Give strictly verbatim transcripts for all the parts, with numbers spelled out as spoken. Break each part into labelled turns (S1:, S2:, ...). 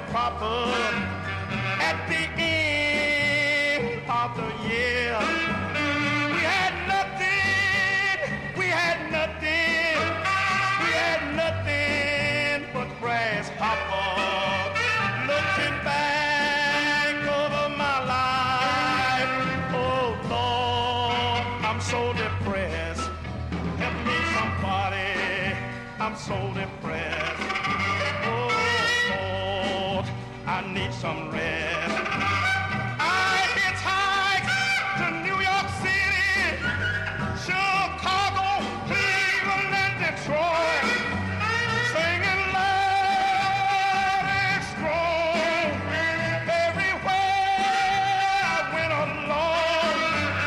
S1: proper at the end of the year. We had nothing, we had nothing, we had nothing but grasshopper. Looking back over my life, oh Lord, I'm so depressed. Help me somebody, I'm so depressed. Oh Lord, I need some rest. I hitchhiked to New York City, Chicago, Cleveland, and Detroit, singing loud and strong. Everywhere I went along,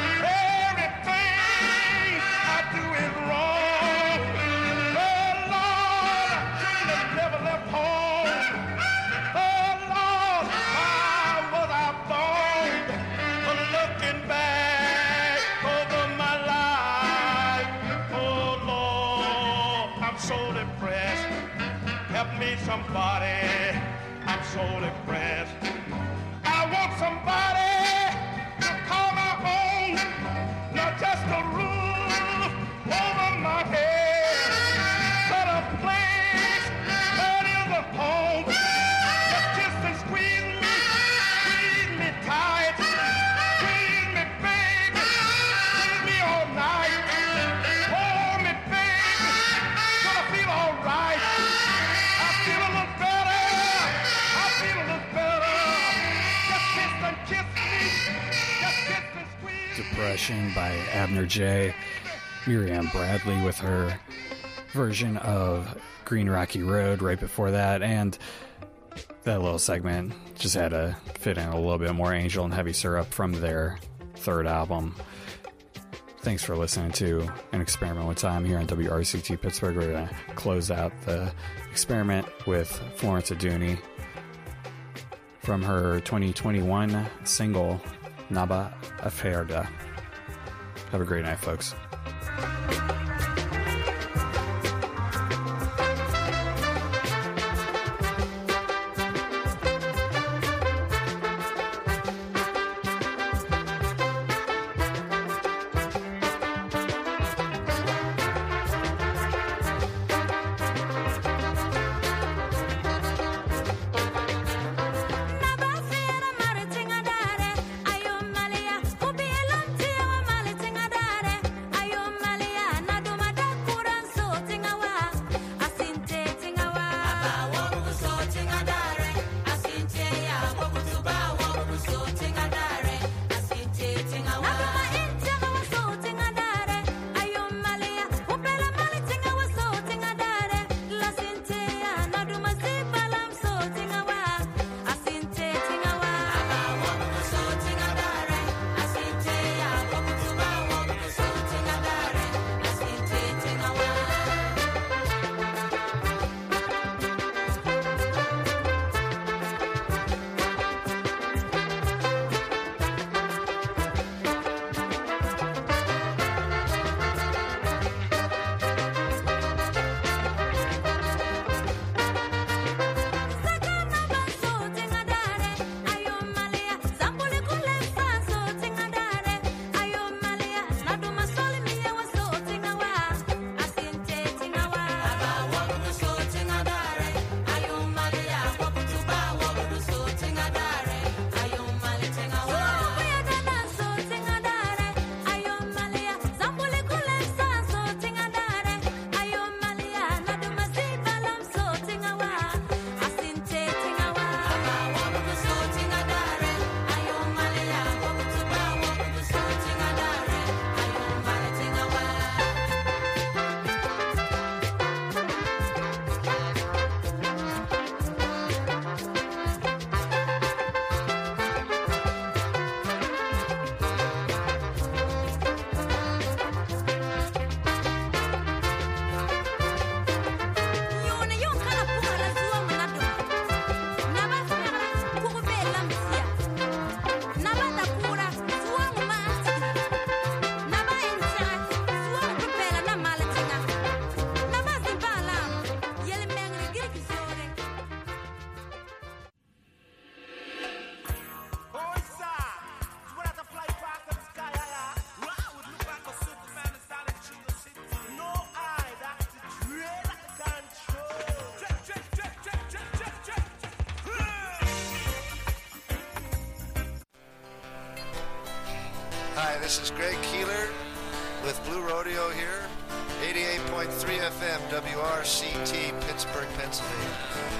S1: everything I do is wrong. Oh Lord, I shouldn't have never left home. Oh Lord, why was I born? But looking back over my life, oh Lord, I'm so depressed. Help me somebody, I'm so depressed. I want somebody to call my own, not just a roof over my head, but a place that is a home. Just kiss and squeeze me, squeeze me tight, squeeze me, baby, squeeze me all night. Hold me, baby, till I feel all right. I feel a little better, I feel a little better. Just kiss and kiss me, just kiss and squeeze me.
S2: Depression by Abner J. Miriam Bradley with her version of Green Rocky Road right before that, and that little segment just had to fit in a little bit more Angel and Heavy Syrup from their third album. Thanks for listening to An Experiment with Time here on W R C T Pittsburgh. We're going to close out the experiment with Florence Aduni from her twenty twenty-one single Naba Aferda. Have a great night, folks.
S3: Ayo malia, ubi elantia wa mali tingadare. Hi, this is Greg Keeler with Blue Rodeo here, eighty-eight point three F M, W R C T, Pittsburgh, Pennsylvania.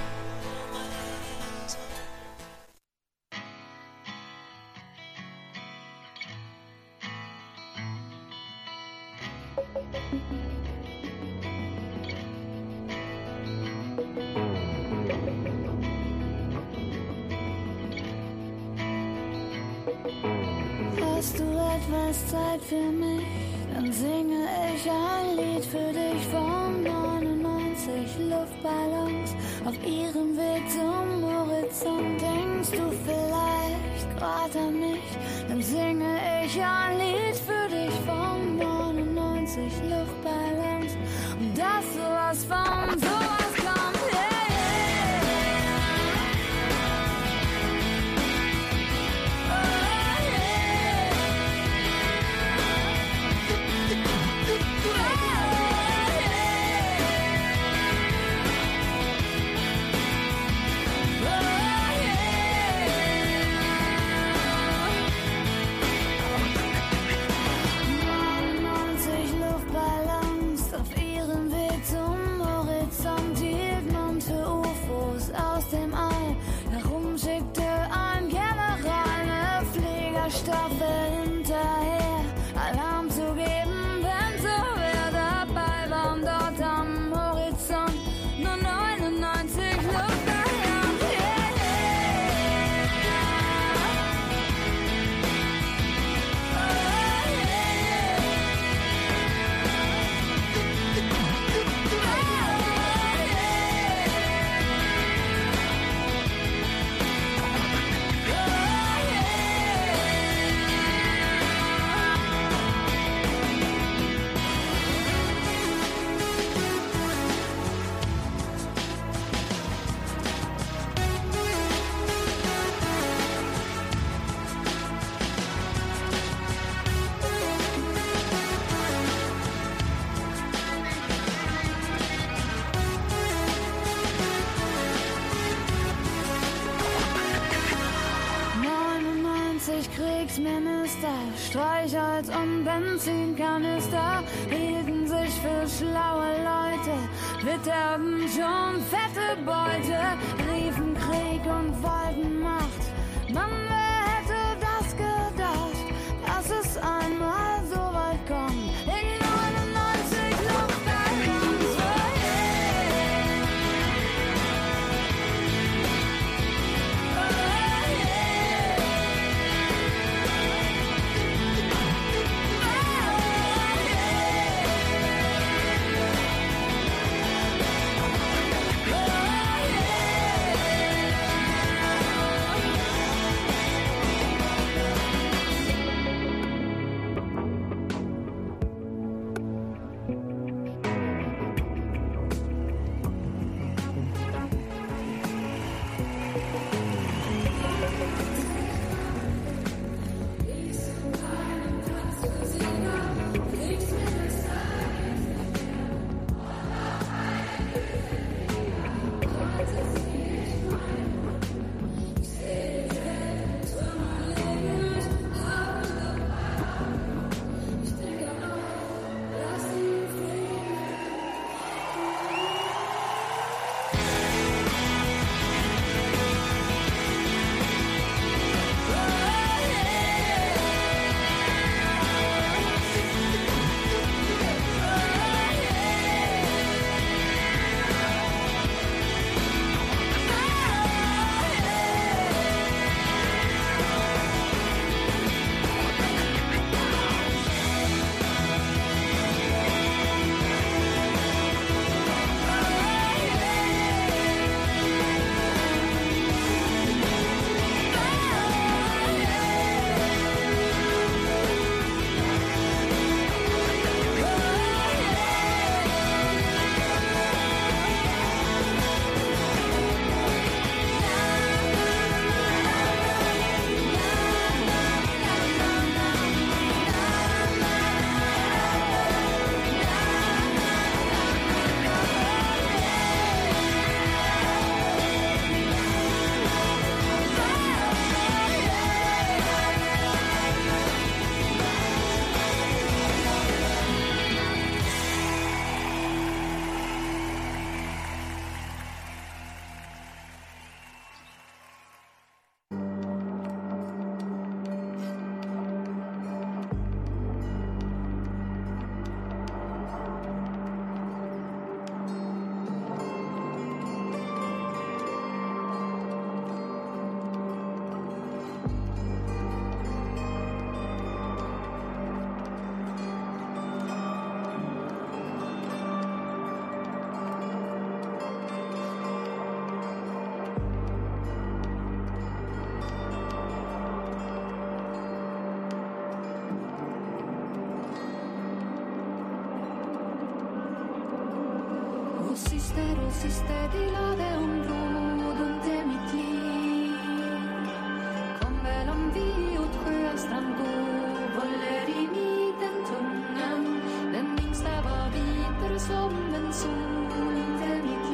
S4: Hast du etwas Zeit für mich? Dann singe ich ein Lied für dich von neunundneunzig Luftballons auf ihrem Weg zum Horizont. Denkst du vielleicht grad an mich? Dann singe ich ein Lied für dich von neunundneunzig Luftballons. Und dass sowas von sowas kommt, yeah. Staffel hinterher, Alarm zu geben, wenn so wer dabei war. Und dort am Horizont nur neunundneunzig Luftballons, yeah, yeah. Oh, yeah. Oh, Kriegsminister, Streichholz und Benzinkanister hielten sich für schlaue Leute, witterten schon fette Beute, riefen Krieg und wollten Macht. Mann, wer hätte das gedacht, dass es einmal so weit kommt? In neunundneunzig Luftballons, oh yeah. Oh yeah. Oh yeah. moster och syster delade områden till mitt liv. Kom väl om vi åt sjöstrand gå, håller i mitten tungan. Den yngsta var viter som en sol till mitt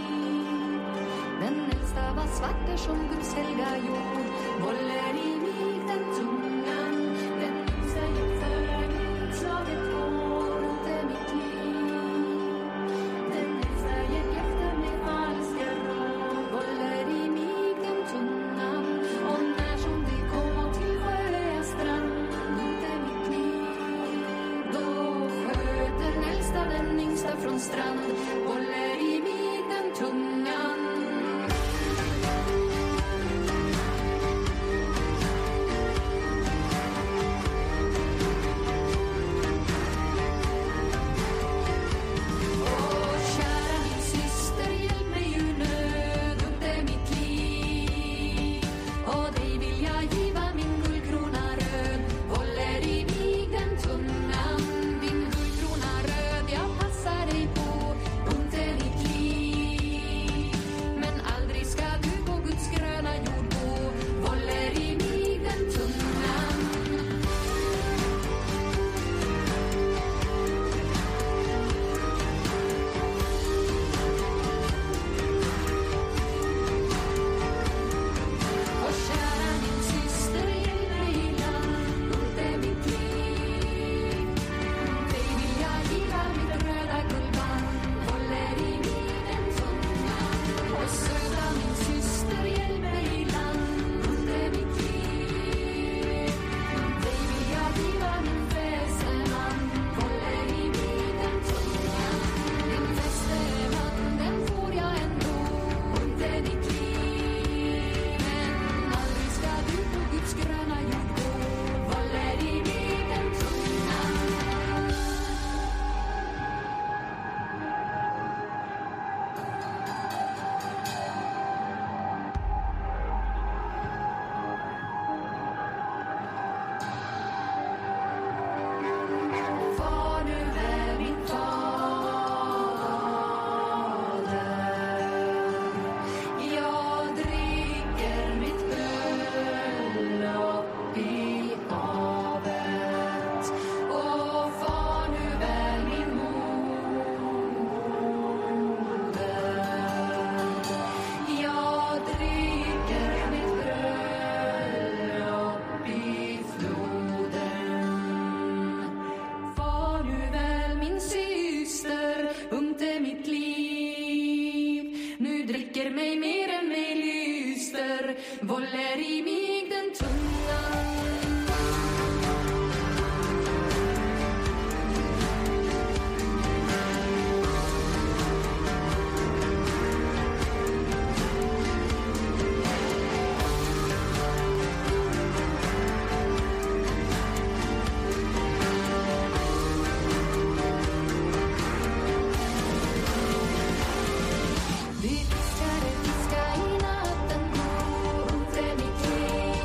S4: liv. Den äldsta var svarter som Guds helga jord, håller i mitten tungan. Den yngsta gick före mig, slaget hår till mitt liv. Den äldsta gick efter mig falska råd, håller i mitten tungan. Och när som vi kom till sjöstrand till mitt liv, då sköt den äldsta den yngsta från strand, håller i mitten tungan.
S5: Vi fiskade fiska i natten, och inte mitt liv.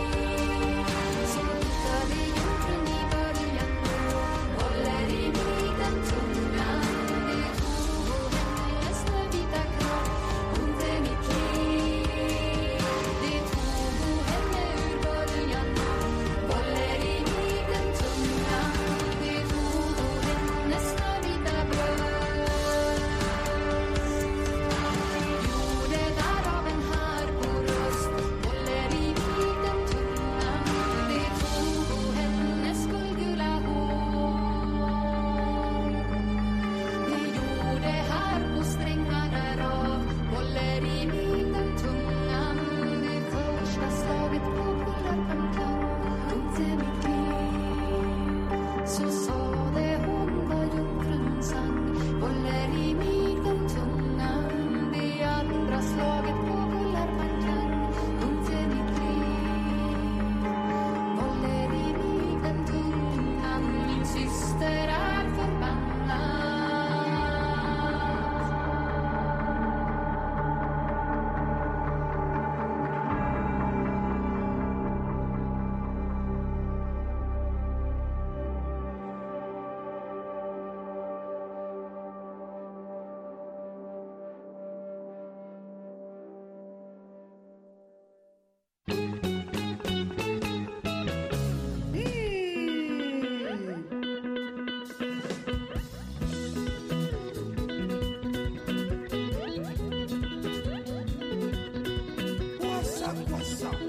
S1: What's up?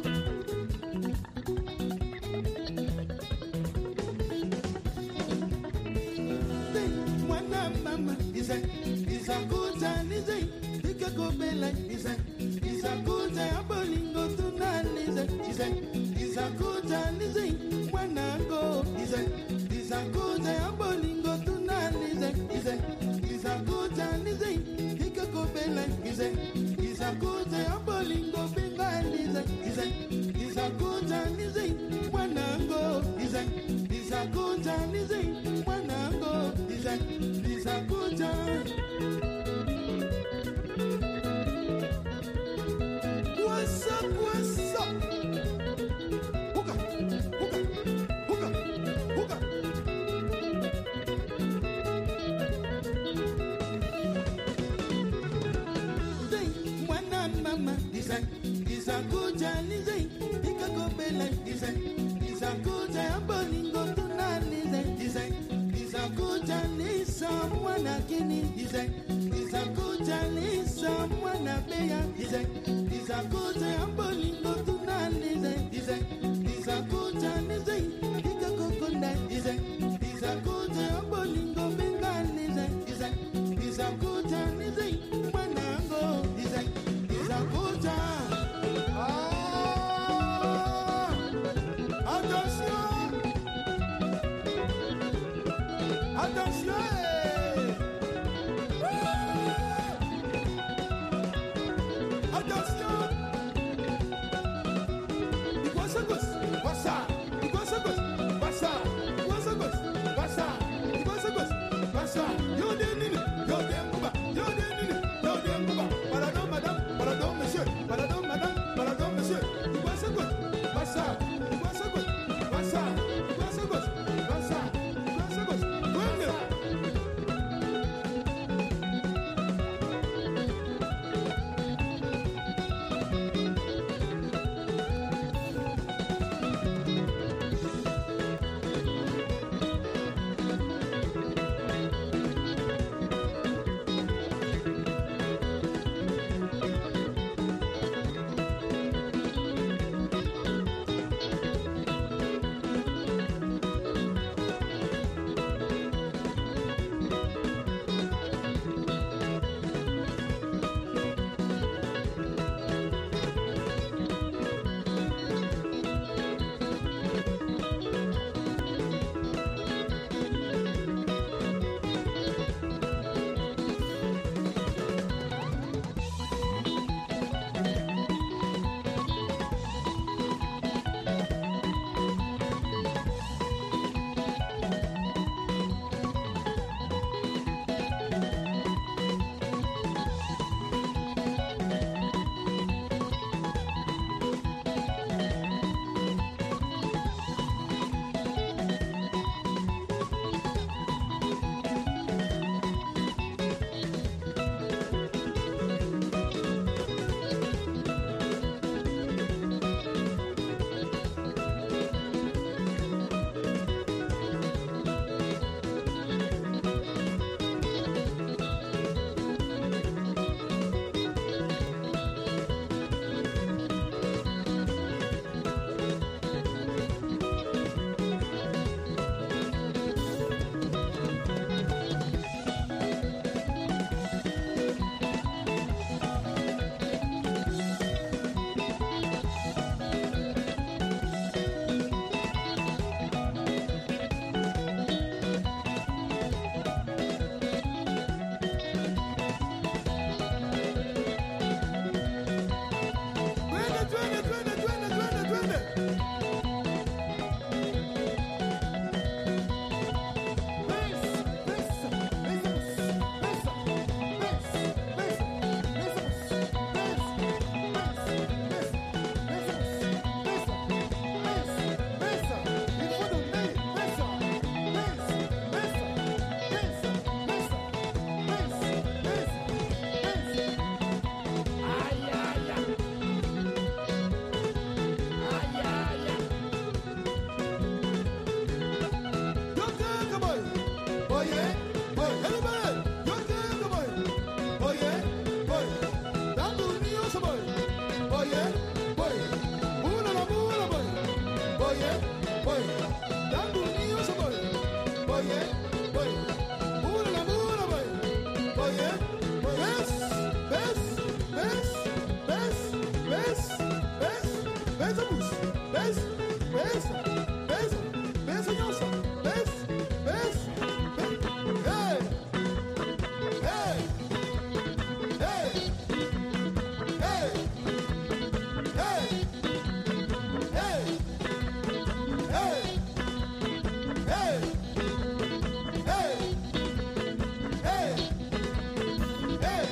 S1: Mwana mama ize izakuta nize ikakobela ize izakuta abolingo tunalize ize izakuta nize mwanango ize izakuta abolingo tunalize ize izakuta nize ikakobela ize izakuta abolingo bengalize ize izakuta nize mwanango ize izakuta nize mwanango ize izakuta What's up, what's up? Hookah, hookah, hookah, hookah. Zay, mwana mama, izay, izakuta nizay, ikakobela izay, izakuta abolingo tunalizay, izay, izakuta nisa mwana kini izay, izakuta nisa mwana beya izay, izakuta abolingo tunalizay, izay, izakuta nizay, ikakokonda izay, izakuta abolingo bengalizay, izay, izakuta nizay, mwanango izay, izakuta. Ah, attention, attention. Attention! Iguaça gosto, passa. Iguaça gosto, passa. Iguaça gosto, passa. Iguaça gosto, passa. Yo de nini, yo de kuba, yo de nini, yo de kuba. Pardon madame, pardon monsieur, pardon madame, pardon monsieur. Iguaça gosto, passa. Iguaça gosto, passa. Iguaça gosto, passa. Iguaça gosto, venga.
S5: Beza, moça. Beza, beza, beza, beza, moça. Beza, beza, beza. Hey, hey, hey, hey, hey, hey, hey, hey, hey, hey, hey.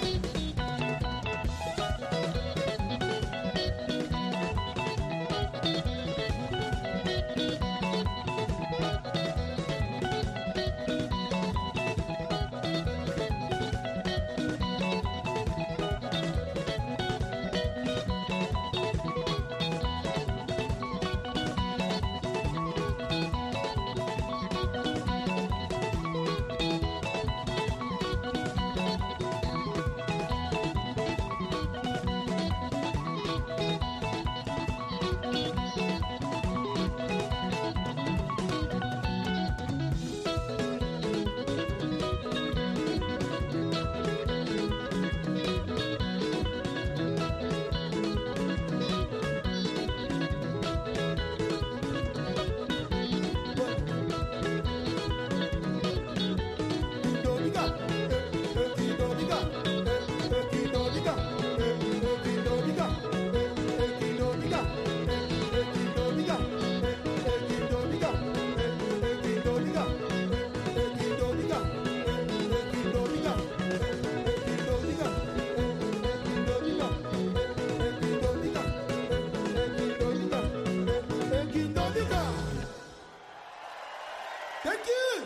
S5: Thank you.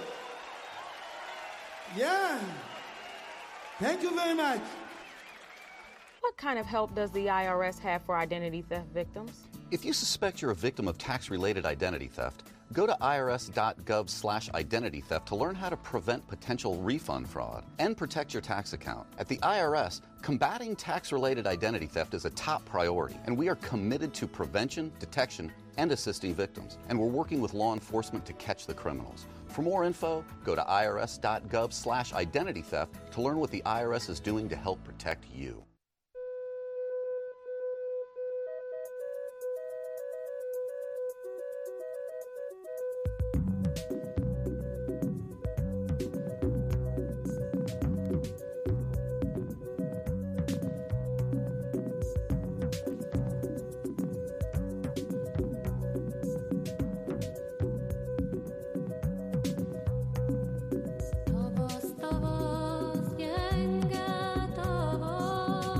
S5: Yeah. Thank you very much.
S6: What kind of help does the I R S have for identity theft victims?
S7: If you suspect you're a victim of tax-related identity theft, go to irs.gov slash identity theft to learn how to prevent potential refund fraud and protect your tax account. At the I R S, combating tax-related identity theft is a top priority, and we are committed to prevention, detection, and assisting victims. And we're working with law enforcement to catch the criminals. For more info, go to irs.gov slash identity theft to learn what the I R S is doing to help protect you.
S4: Todos, todos, yenga, todos.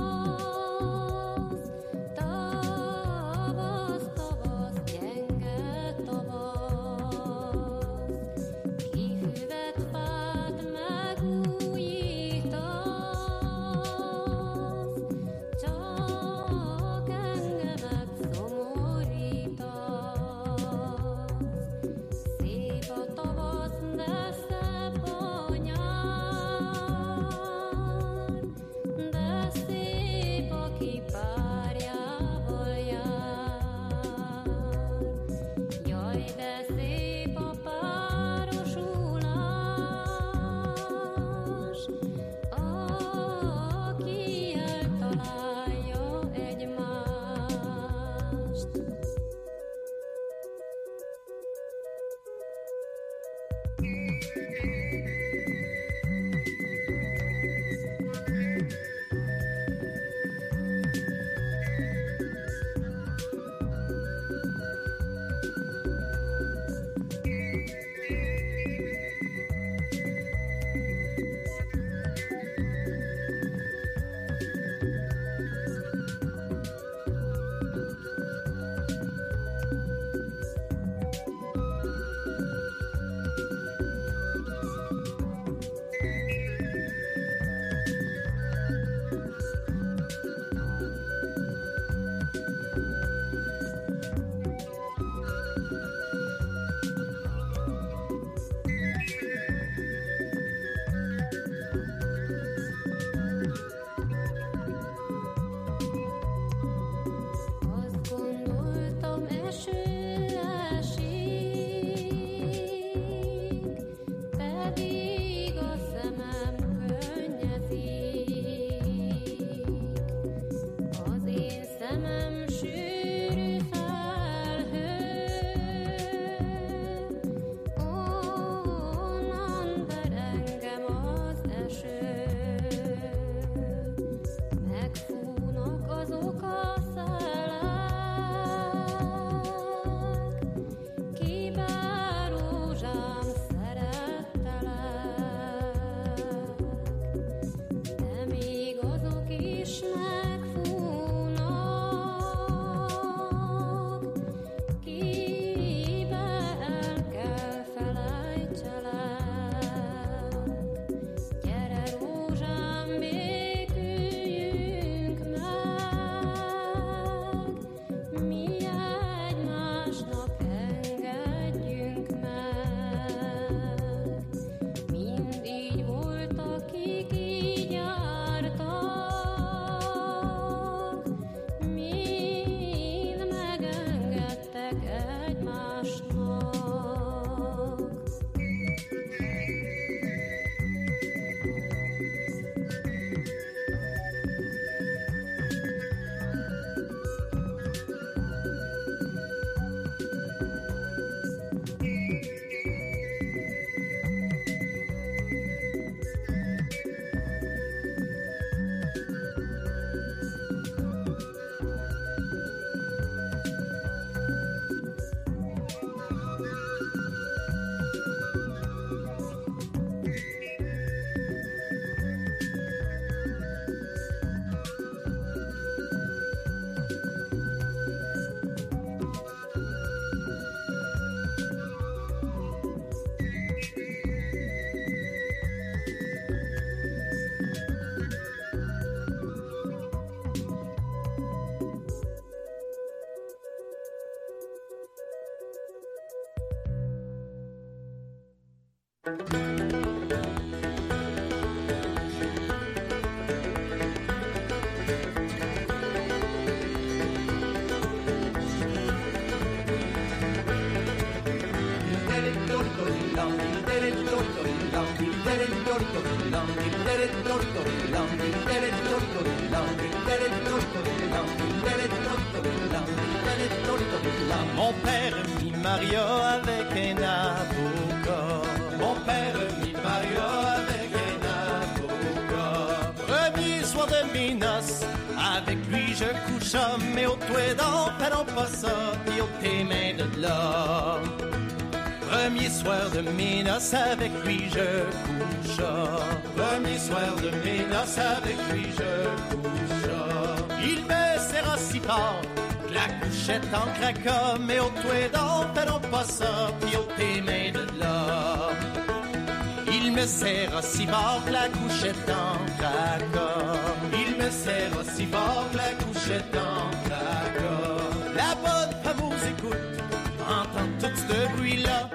S8: Mon père mit Maria avec un avocat. Mon père mit Maria avec un avocat. Premier soir de mes noces, avec lui je coucha, mais au toit d'en fallons pas ça, puis au tes mains de l'homme. Premier soir de mes noces, avec lui je coucha. Premier soir de mes noces, avec lui je coucha. Il me serra si fort, la couchette en craquant, mais au toit d'en fallons pas ça, puis au tes mains de l'homme. Il me serra si fort, la couchette en craquant. Il me serra si fort, la couchette en craquant. La bonne femme vous écoute, entend tout ce bruit-là.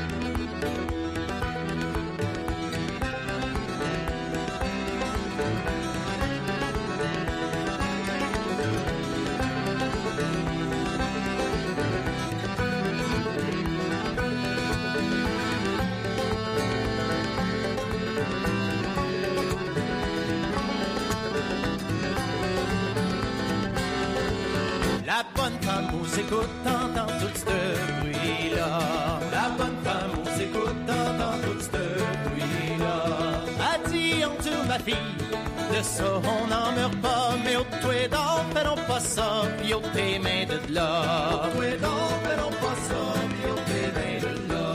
S8: La bonne femme vous écoute, entend tout ce bruit-là. La bonne femme vous écoute, entend tout ce bruit-là. A dit en tout ma fille, de ça on n'en meurt pas, mais au toit d'en fallons pas ça, puis au tes mains de là. Au toit d'en fallons pas ça, puis au tes mains de là.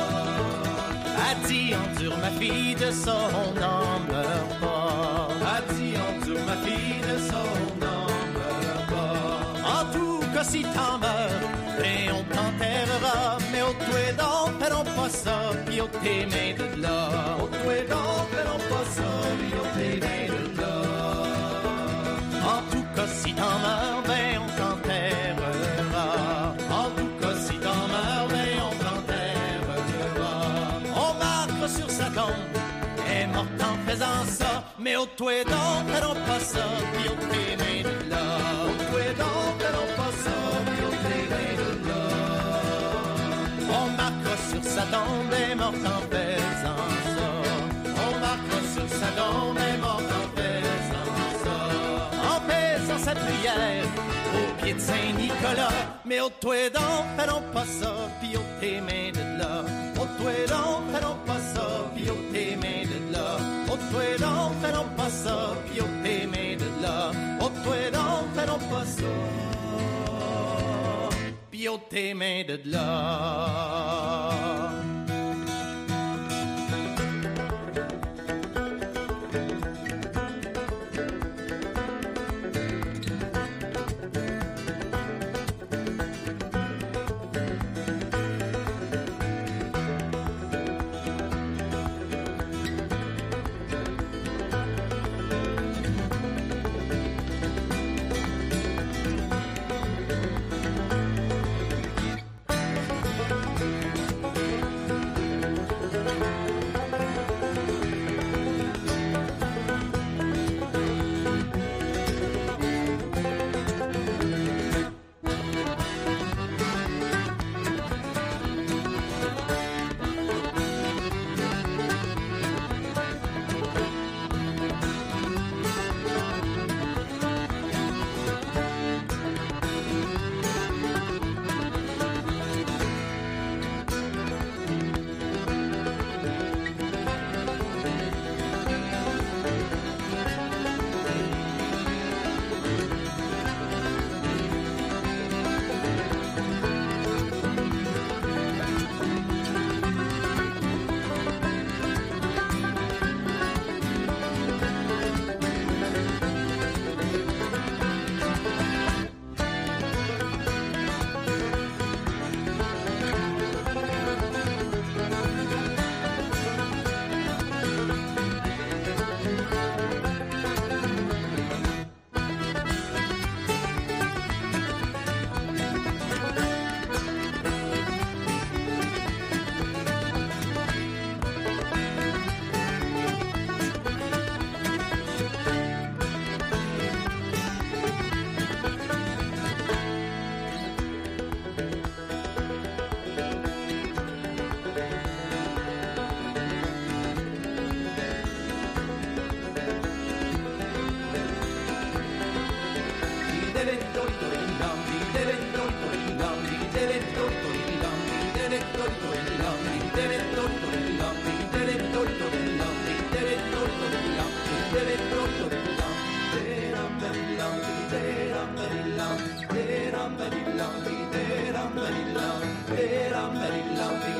S8: A dit endure ma fille, de ça on n'en meurt pas. A dit endure ma fille, de ça on n'en meurt pas. En tout cas si t'en meurs, et on t'enterrera, mais au toit d'en fallons pas ça, puis au tes mains de là. Au toit d'en fallons pas ça, puis au tes mains de là. En tout cas si t'en meurs, ben on t'enterrera. En tout cas si t'en meurs, ben on t'enterrera. On marquera sur sa tombe, est morte en faisant ça, mais au toit d'en fallons pas ça, puis au tes mains de là. Au toit d'en fallons pas ça, puis au tes mains de là. On marquera sur sa tombe, est morte en faisant ça. On marquera sur sa tombe, est morte en faisant ça. En faisant sa prière au pied de Saint-Nicolas, mais au toit d'en fallons pas ça, puis au tes mains de là. Au toit d'en fallons pas ça, puis au tes mains de là. Au toit d'en fallons pas ça, puis au tes mains de là. Au toit d'en fallons pas ça, puis au tes mains de là.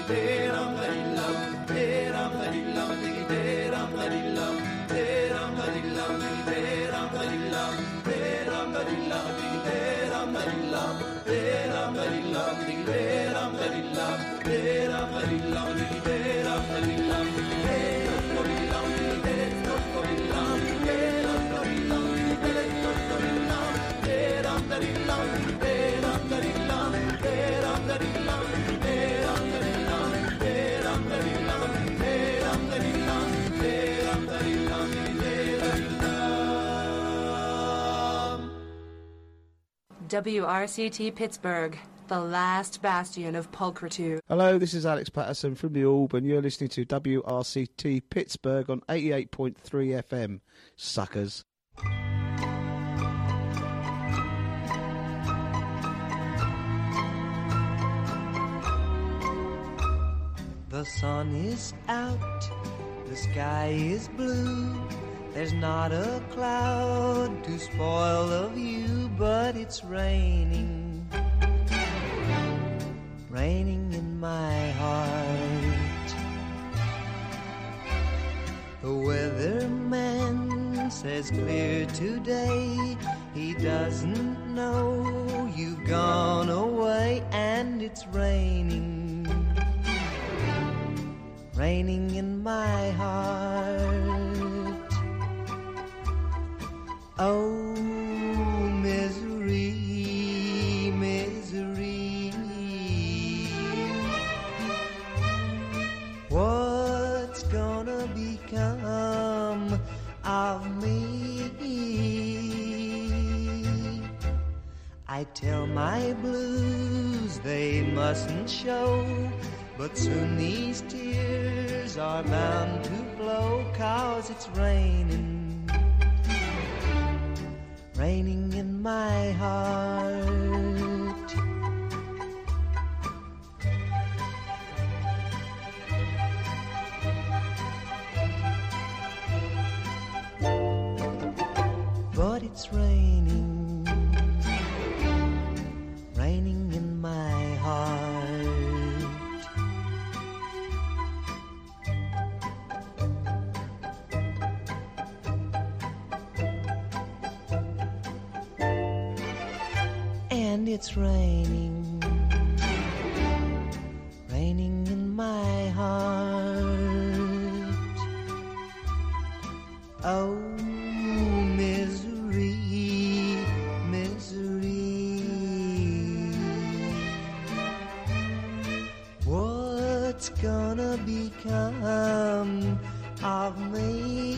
S9: W R C T Pittsburgh, the last bastion of pulchritude.
S10: Hello, this is Alex Patterson from the Orb, and you're listening to W R C T Pittsburgh on eighty-eight point three F M. Suckers.
S11: The sun is out, the sky is blue. There's not a cloud to spoil the view, but it's raining, raining in my heart. The weatherman says clear today. He doesn't know you've gone away, and it's raining, raining in my heart. Oh, misery, misery. What's gonna become of me? I tell my blues they mustn't show, but soon these tears are bound to flow, 'cause it's raining, raining in my heart. But it's raining, raining in my heart. And it's raining, raining in my heart. Oh, misery, misery. What's gonna become of me?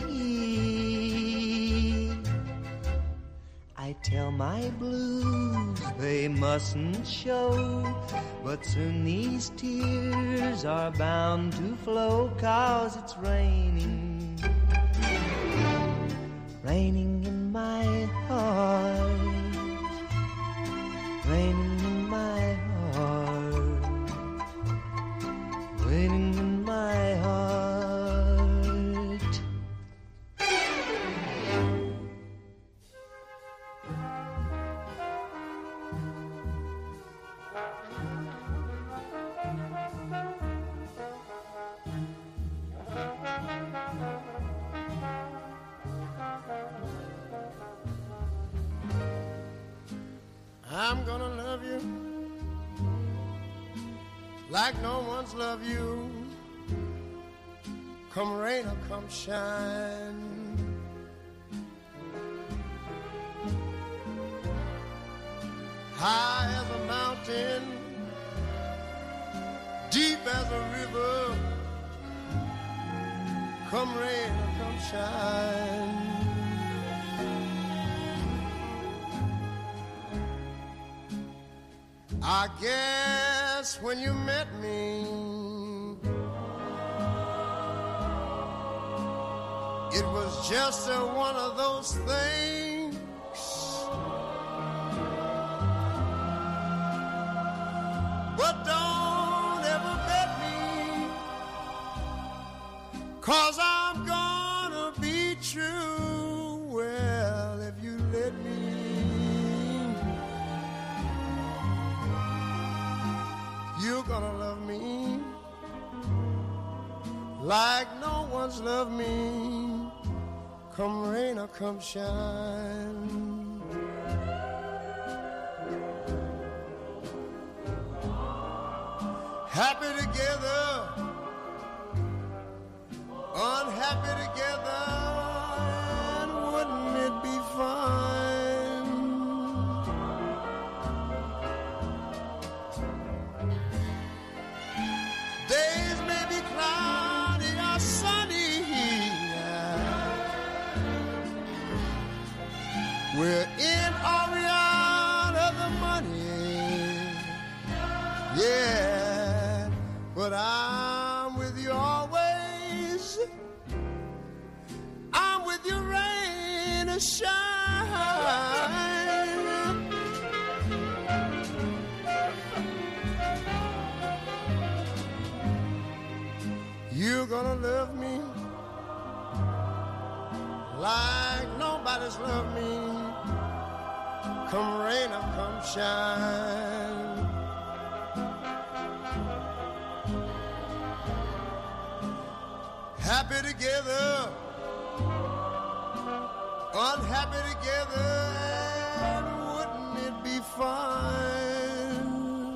S11: I tell my blues they mustn't show, but soon these tears are bound to flow, 'cause it's raining, raining in my heart, raining in my heart, raining in my heart.
S12: I'm gonna love you like no one's loved you, come rain or come shine. High as a mountain, deep as a river, come rain or come shine. I guess when you met me, it was just a, one of those things. But don't ever bet me, 'cause I'm gonna be true. Well, if you let me, you're gonna love me like no one's loved me, come rain or come shine. Happy together, unhappy together, and wouldn't it be fine? Days may be cloudy or sunny, we're in or we out of the money, yeah, but I'm with you always. I'm with you rain or shine. You're gonna love me like nobody's loved me, come rain or come shine. Happy together, unhappy together, and wouldn't it be fine?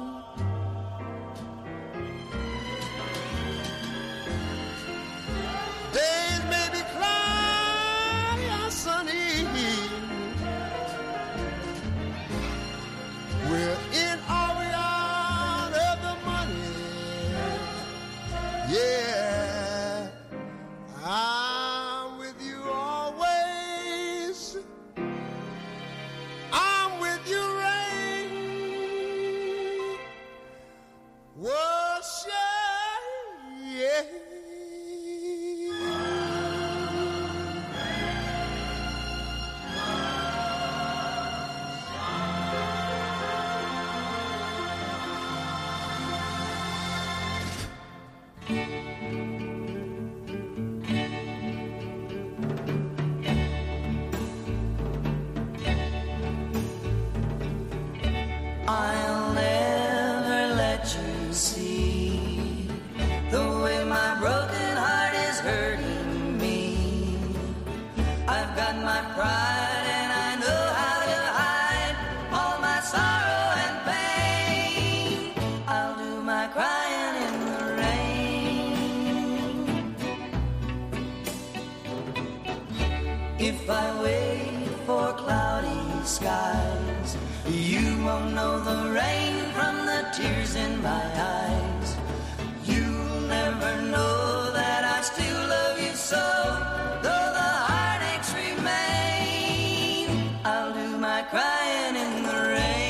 S12: Days may be cloudy or sunny, we're in or we out of the money, yeah, I'm with you always. I'm with you, rain. What's yeah.
S13: I'll never let you see the way my broken heart is hurting me. I've got my pride and I know how to hide all my sorrow and pain. I'll do my crying in the rain. If I wait for cloudy skies, you won't know the rain from the tears in my eyes. You'll never know that I still love you so, though the heartaches remain. I'll do my crying in the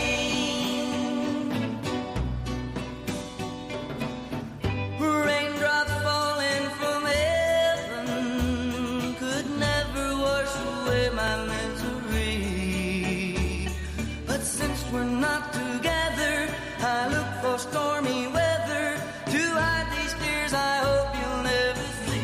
S13: rain. Raindrops falling from heaven could never wash away my misery. But since we're not together, I look for stormy weather to hide these tears I hope you'll never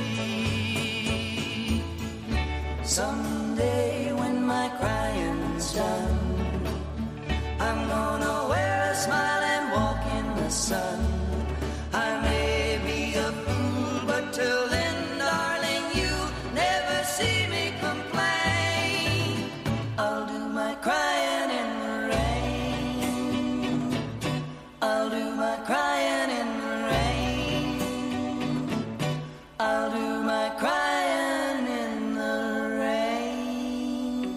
S13: see. Someday when my crying's done, I'm gonna wear a smile and walk in the sun. I may be a fool, but till then, darling, you'll never see me complain. I'll do my crying in the I'll do my crying in the rain. I'll do my crying in the rain.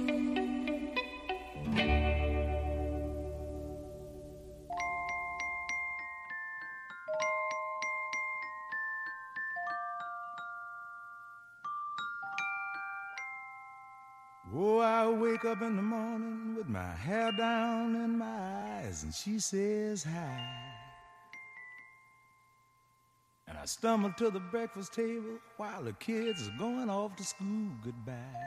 S14: Oh, I wake up in the morning with my hair down in my eyes, and she says hi. And I stumble to the breakfast table while the kids are going off to school goodbye.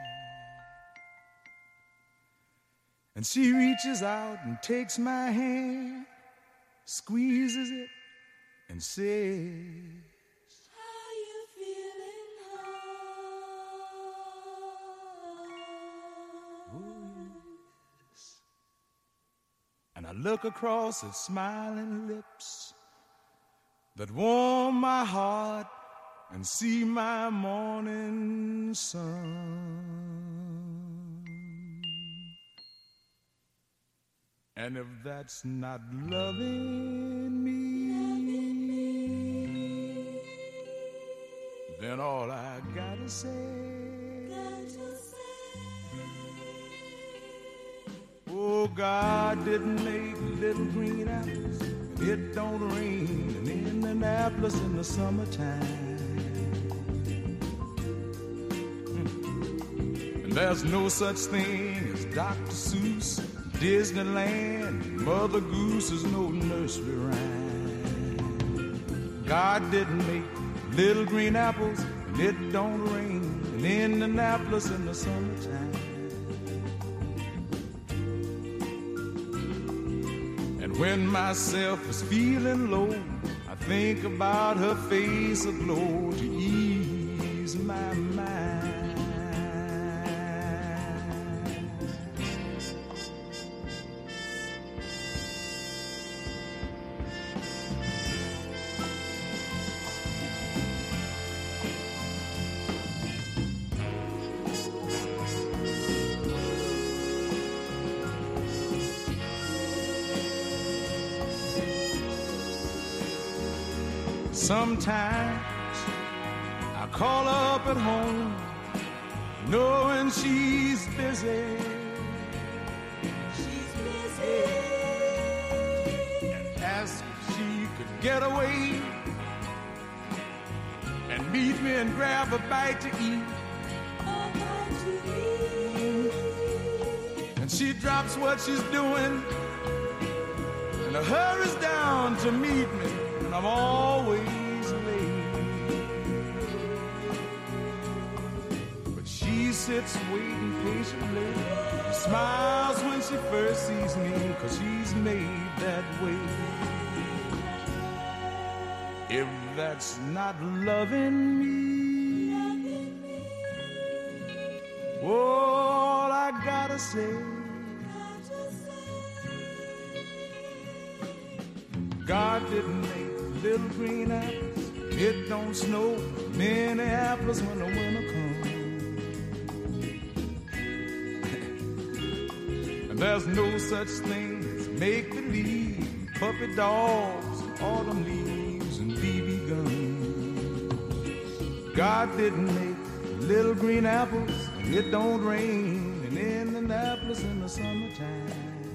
S14: And she reaches out and takes my hand, squeezes it, and says, and I look across at smiling lips, that warm my heart and see my morning sun. And if that's not loving me, then all I gotta say, gotta say, oh, God didn't make little green apples, and it don't rain in Indianapolis in the summertime. Hmm. And there's no such thing as Doctor Seuss, Disneyland, Mother Goose is no nursery rhyme. God didn't make little green apples, and it don't rain in Indianapolis in the summertime. And when myself is feeling low, I think about her face aglow to ease my mind. Sometimes I call up at home, knowing she's busy. She's busy. And ask if she could get away and meet me and grab a bite to eat. A bite to eat. And she drops what she's doing and hurries down to meet me. I'm always late, but she sits waiting patiently, smiles when she first sees me, 'cause she's made that way. If that's not loving me, all I gotta say, God didn't make little green apples, it don't snow Minneapolis when the winter comes. And there's no such thing as make-believe, puppy dogs, autumn leaves, and B B guns. God didn't make little green apples, and it don't rain in Indianapolis in the summertime.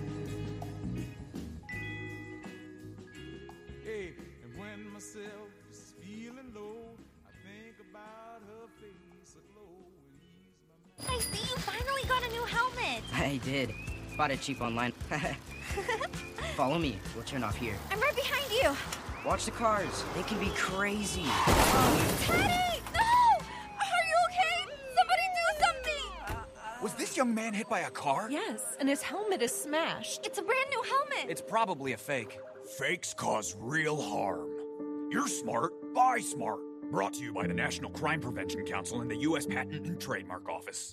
S15: I see you finally got a new helmet.
S16: I did. Bought it cheap online. Follow me. We'll turn off here.
S15: I'm right behind you.
S16: Watch the cars. They can be crazy.
S15: Teddy! No! Are you okay? Somebody do something!
S17: Was this young man hit by a car?
S18: Yes, and his helmet is smashed.
S15: It's a brand new helmet.
S17: It's probably a fake. Fakes cause real harm. You're smart. Buy smart. Brought to you by the National Crime Prevention Council and the U S Patent and Trademark Office.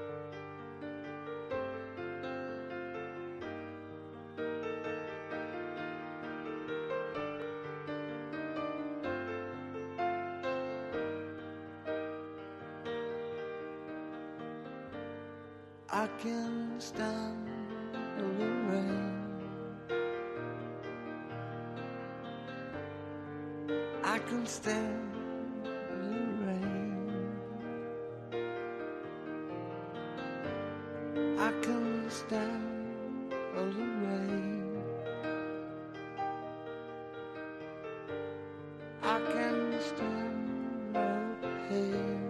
S11: I can stand the rain. I can stand I can stand all the rain. I can stand all the pain.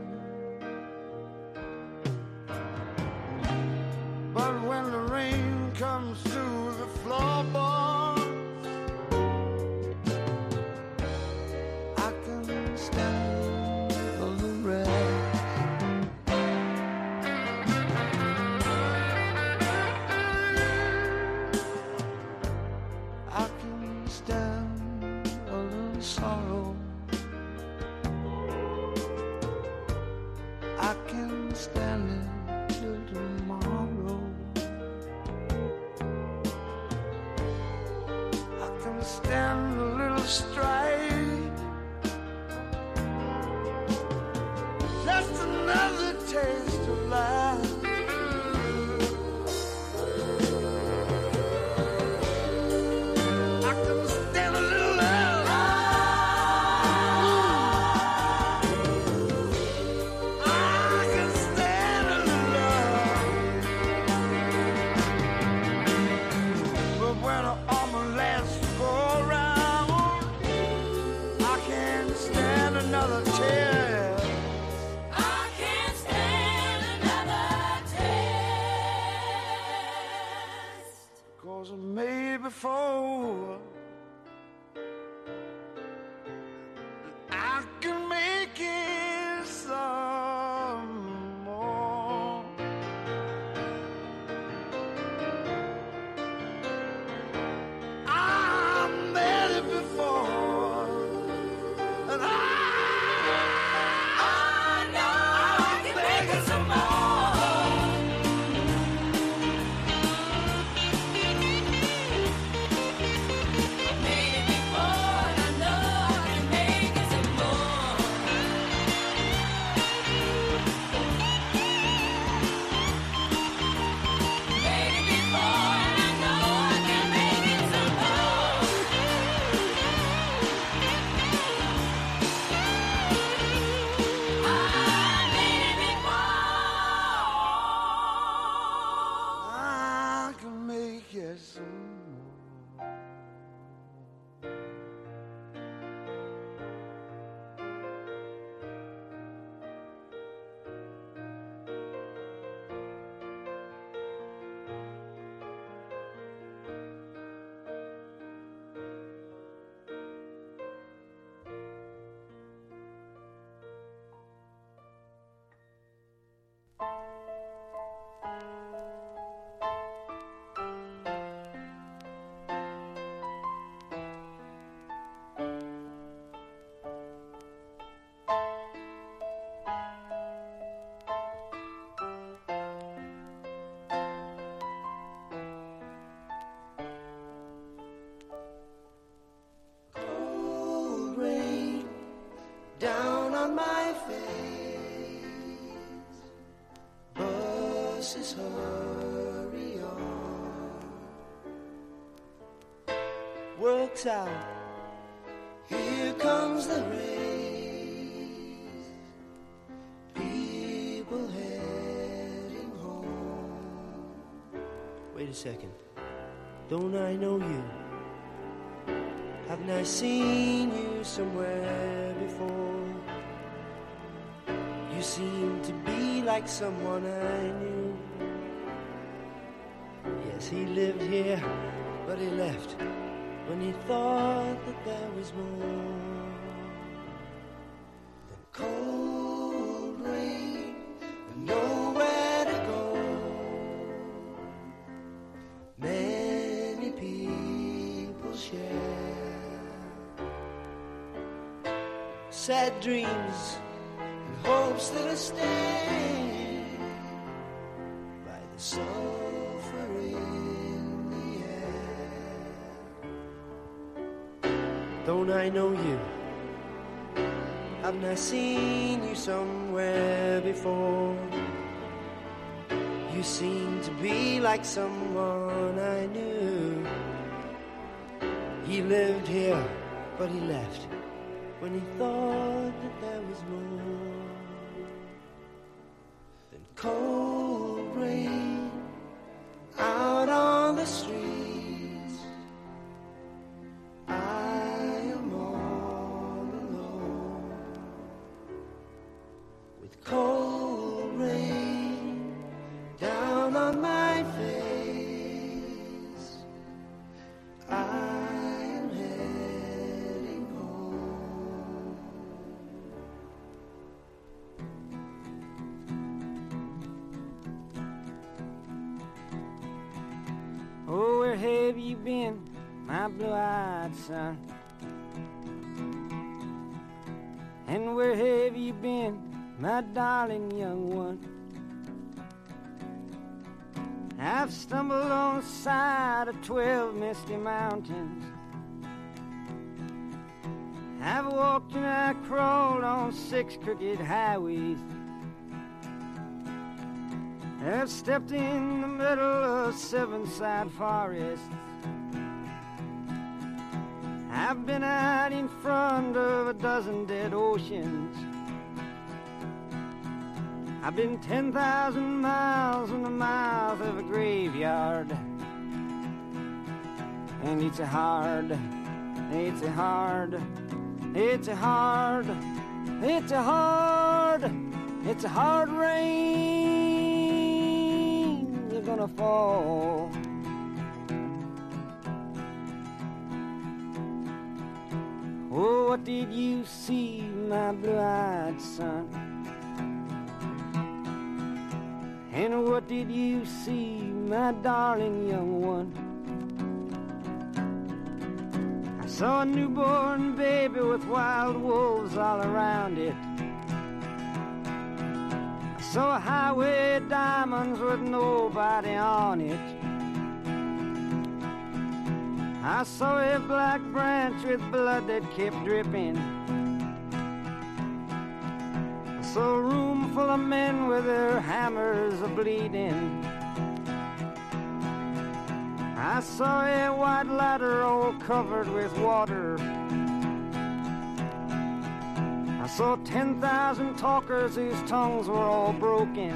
S11: But when the rain comes through the floorboards, I can stand all the rain. I can stand it till tomorrow. I can stand a little strife
S12: tell.
S8: I can't stand another test.
S12: Cause I made it before. I can make it some more. I made it before, and I,
S8: I know I can make it some more. Made it before, and I know I can make it some more. Made it before, and I know I can make it some more. I made it before.
S12: I can make it some more. Cold rain down on my face. Buses hurry on. Works out. Here comes the race. People heading home. Wait a second. Don't I know you? Haven't I seen you somewhere before? You seem to be like someone I knew. Yes, he lived here, but he left when he thought that there was more. Then cold rain and nowhere to go. Many people share sad dreams and hopes that are stained by the sulfur in the air. Don't I know you? Haven't I seen you somewhere before? You seem to be like someone I knew. He lived here, but he left when he thought that there was more. Then cold rain out on the streets. I am all alone with cold rain down on my face. I am heading home.
S19: Oh, where have you been, my blue-eyed son? And where have you been, my darling young one? I've stumbled on the side of twelve misty mountains. I've walked and I crawled on six crooked highways. I've stepped in the middle of seven sad forests. I've been out in front of a dozen dead oceans. I've been ten thousand miles from the mouth of a graveyard. And it's a hard, it's a hard, it's a hard, It's a hard, it's a hard rain. They're gonna fall. Oh, what did you see, my blue-eyed son? And what did you see, my darling young one? I saw a newborn baby with wild wolves all around it. I saw a highway of diamonds with nobody on it. I saw a black branch with blood that kept dripping. I saw a room full of men with their hammers a-bleeding. I saw a white ladder all covered with water. I saw ten thousand talkers whose tongues were all broken.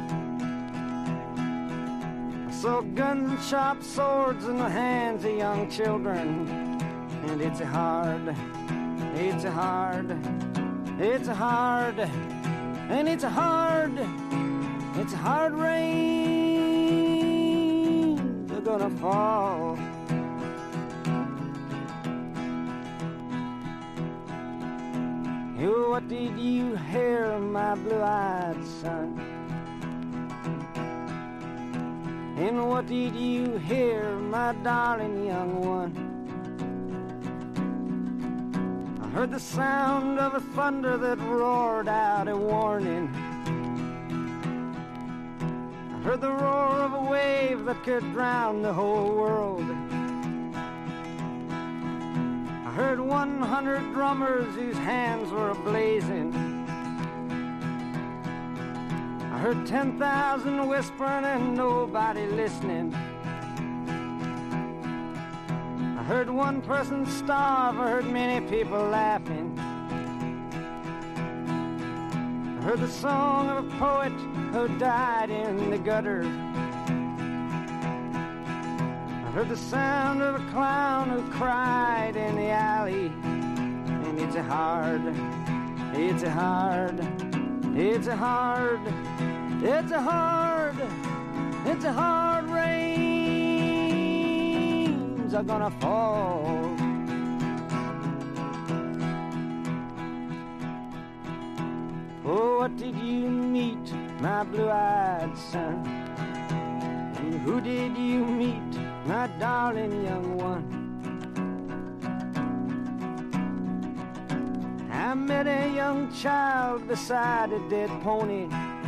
S19: I saw guns and sharp swords in the hands of young children. And it's a hard, it's a hard, it's a hard, and it's a hard, it's a hard rain. They're gonna fall. Oh, what did you hear, my blue-eyed son? And what did you hear, my darling young one? I heard the sound of a thunder that roared out a warning. I heard the roar of a wave that could drown the whole world. I heard one hundred drummers whose hands were ablazing. I heard ten thousand whispering and nobody listening. I heard one person starve, I heard many people laughing. I heard the song of a poet who died in the gutter. I heard the sound of a clown who cried in the alley. And it's a hard, it's a hard, it's a hard, it's a hard, it's a hard rains are gonna fall. Oh, what did you meet, my blue-eyed son? And who did you meet, my darling young one? I met a young child beside a dead pony.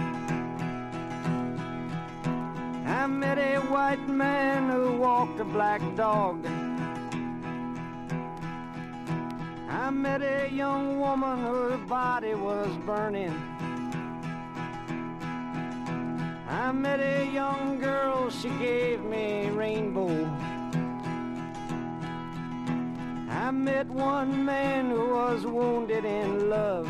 S19: I met a white man who walked a black dog. I met a young woman whose body was burning. I met a young girl, she gave me a rainbow. I met one man who was wounded in love.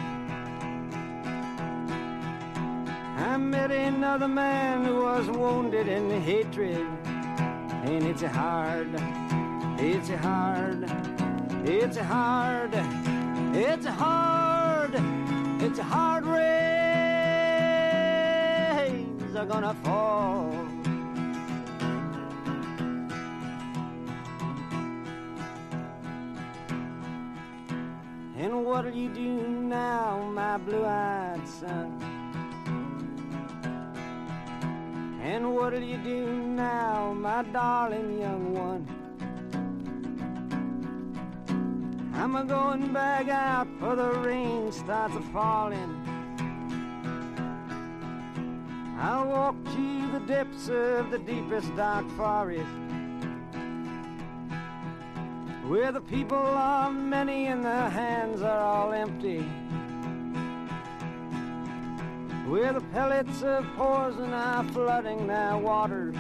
S19: I met another man who was wounded in hatred. And it's a hard, it's a hard, it's a hard, it's a hard, it's a hard rains are gonna fall. And what'll you do now, my blue-eyed son? And what'll you do now, my darling young one? I'm a-going back out for the rain starts a-falling. I'll walk to the depths of the deepest dark forest, where the people are many and their hands are all empty, where the pellets of poison are flooding their waters,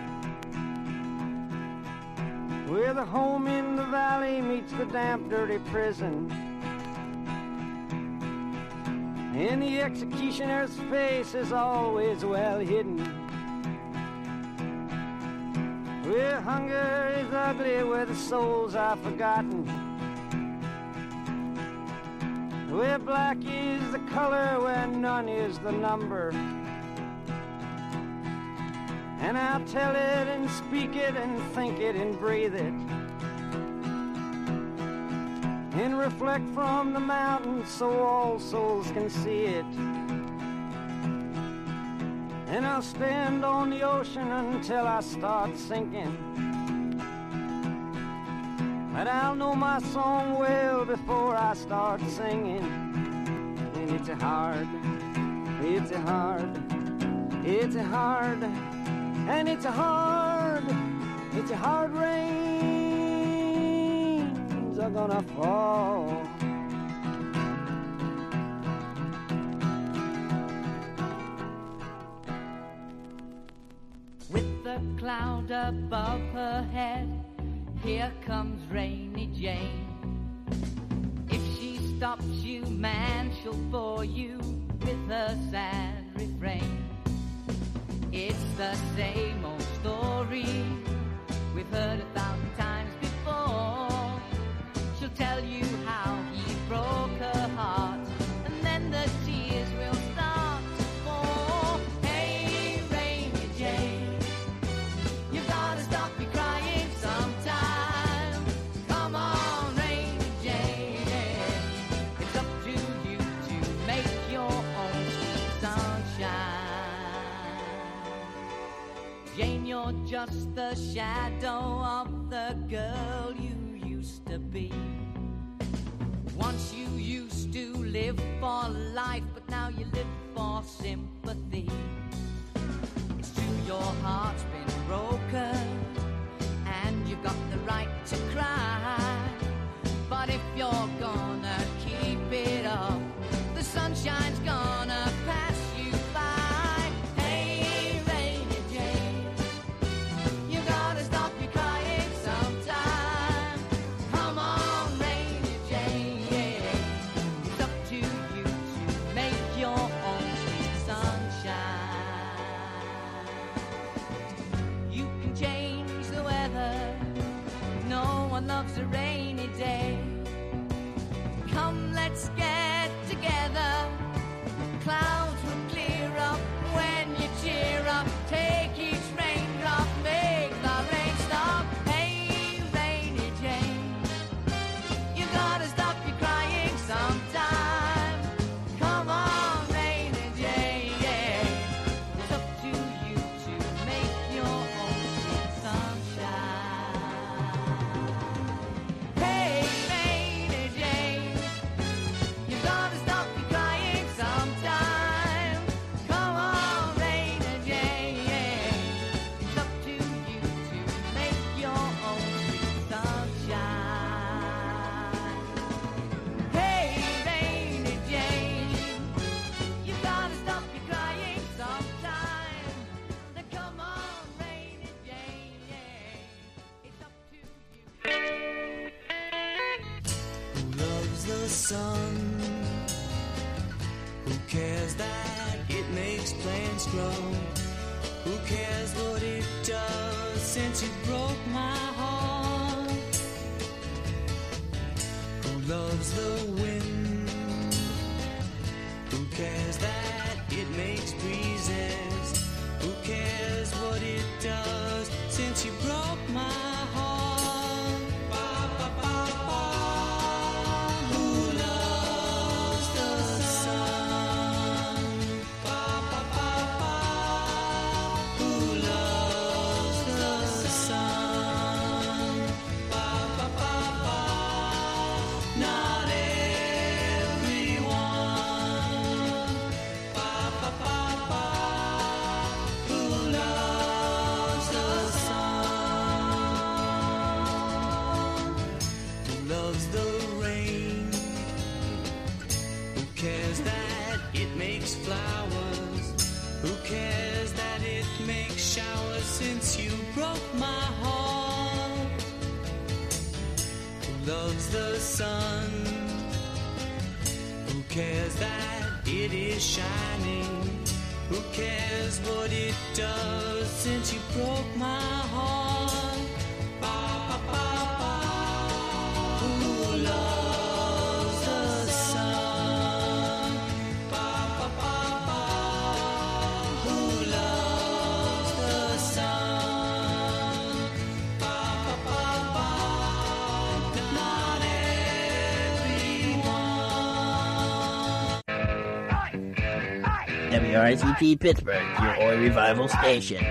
S19: where the home in the valley meets the damp, dirty prison, and the executioner's face is always well hidden, where hunger is ugly, where the souls are forgotten, where black is the color, where none is the number. And I'll tell it and speak it and think it and breathe it, and reflect from the mountains so all souls can see it. And I'll stand on the ocean until I start sinking, but I'll know my song well before I start singing. And it's a hard, it's a hard, it's a hard, and it's a hard, it's a hard rains are gonna fall.
S20: With the cloud above her head, here comes Rainy Jane. If she stops you, man, she'll bore you with her sad refrain. It's the same old story we've heard a thousand times before. She'll tell you how he broke her heart, and then the tears will start to fall. Hey, Rainy Jane, you've gotta stop your crying sometime. Come on, Rainy Jane, it's up to you to make your own sweet sunshine. Jane, you're just the shadow of the girl you used to be. Once you used to live for life, but now you live for sympathy. It's true, your heart's been broken, and you've got the right to cry. But if you're gonna keep it up, the sunshine's gonna pass you by. Hey, Rainy Jane, you gotta stop your crying sometime. Come on, Rainy Jane, yeah. It's up to you to make your own sweet sunshine. You can change the weather, no one loves a rainy day. Come, let's get together, clouds will clear up when you cheer up. Take each raindrop, make the rain stop. Hey, Rainy Jane, you gotta stop your crying sometime. Come on, Rainy Jane, yeah. It's up to you to make your own sweet sunshine. Hey, Rainy Jane, you gotta stop your crying sometime. Come on, Rainy Jane, yeah. It's up to you to make your own sweet sunshine. Hey, Rainy Jane, you gotta stop your crying sometime. Then come on, Rainy Jane, yeah. It's up to you.
S8: Who loves the sun? Who cares that it makes plants grow? Who cares what it does since you broke my heart? Who loves the wind? Who cares that it makes breezes? Who cares what it does since you broke my heart? Ba, ba, ba, ba. Who loves the sun? Ba, ba, ba, ba. Who loves the sun? Ba, ba, ba, ba. Not everyone. Ba, ba, ba, ba. Who loves the sun? Who loves the rain? Who cares that it makes flowers? Who cares that it makes showers since you broke my heart? Who loves the sun? Who cares that it is shining? Who cares what it does since you broke my heart? Ba, ba, ba, ba. Who loves the sun?
S21: W R C T Pittsburgh, your Oi Revival station.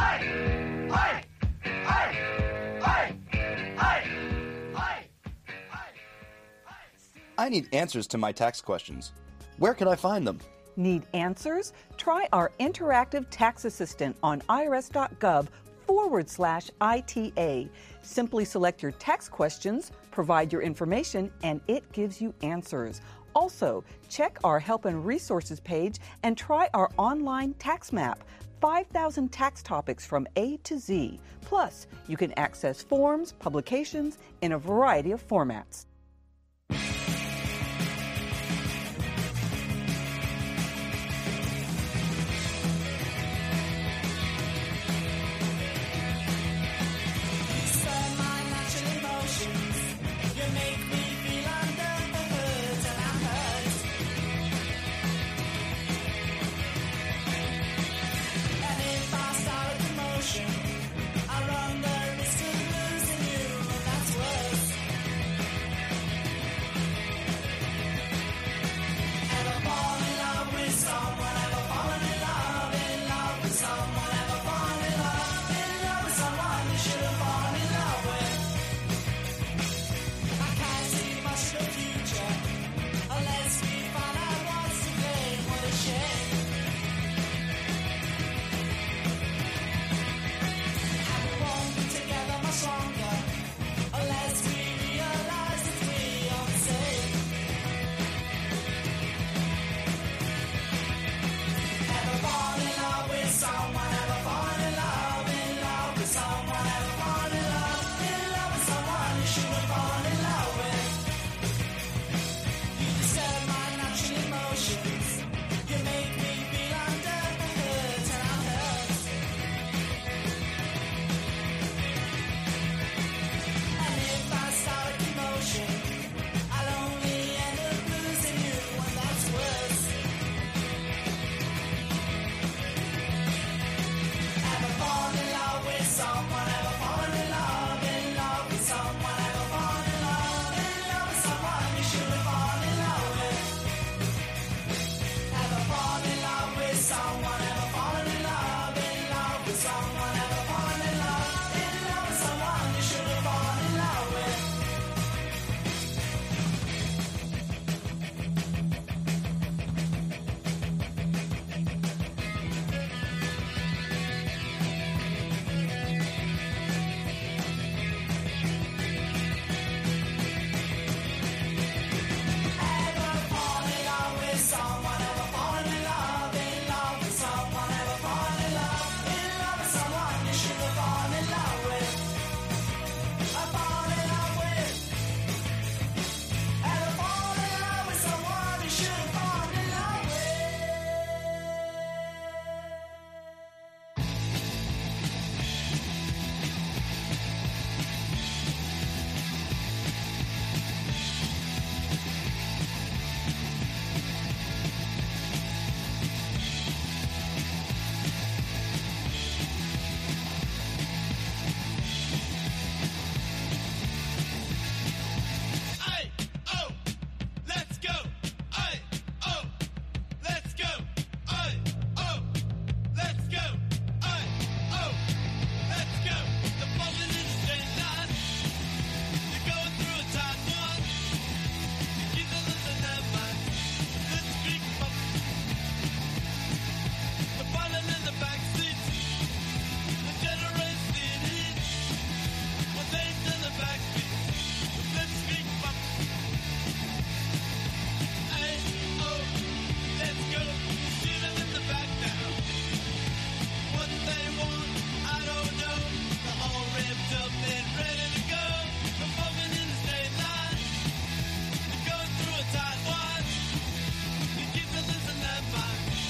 S22: I need answers to my tax questions. Where can I find them?
S23: Need answers? Try our interactive tax assistant on irs.gov forward slash ITA. Simply select your tax questions, provide your information, and it gives you answers. Also, check our Help and Resources page and try our online tax map. five thousand tax topics from A to Z. Plus, you can access forms, publications in a variety of formats.